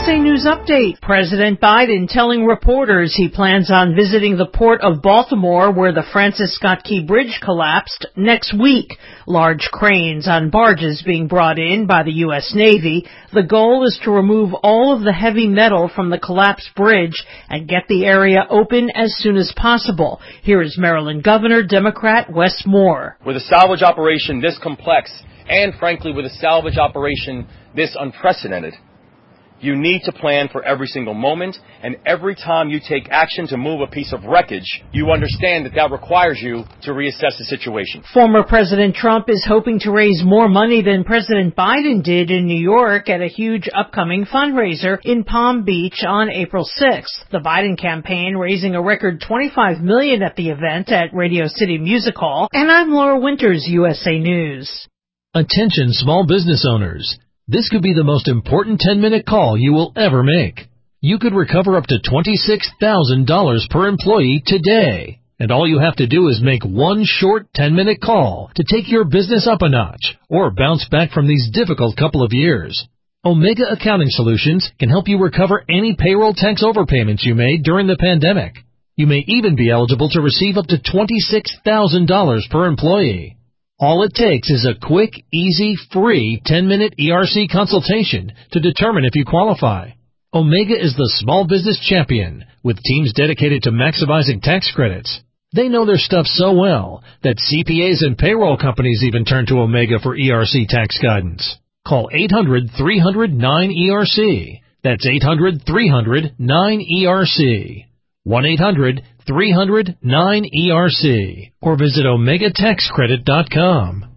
USA News Update. President Biden telling reporters he plans on visiting the port of Baltimore where the Francis Scott Key Bridge collapsed next week. Large cranes on barges being brought in by the U.S. Navy. The goal is to remove all of the heavy metal from the collapsed bridge and get the area open as soon as possible. Here is Maryland Governor Democrat Wes Moore. With a salvage operation this complex, and frankly with a salvage operation this unprecedented, you need to plan for every single moment, and every time you take action to move a piece of wreckage, you understand that requires you to reassess the situation. Former President Trump is hoping to raise more money than President Biden did in New York at a huge upcoming fundraiser in Palm Beach on April 6th. The Biden campaign raising a record $25 million at the event at Radio City Music Hall. And I'm Laura Winters, USA News. Attention small business owners. This could be the most important 10-minute call you will ever make. You could recover up to $26,000 per employee today. And all you have to do is make one short 10-minute call to take your business up a notch or bounce back from these difficult couple of years. Omega Accounting Solutions can help you recover any payroll tax overpayments you made during the pandemic. You may even be eligible to receive up to $26,000 per employee. All it takes is a quick, easy, free 10-minute ERC consultation to determine if you qualify. Omega is the small business champion with teams dedicated to maximizing tax credits. They know their stuff so well that CPAs and payroll companies even turn to Omega for ERC tax guidance. Call 800-300-9ERC. That's 800-300-9ERC. 1-800-300-9ERC or visit OmegaTaxCredit.com.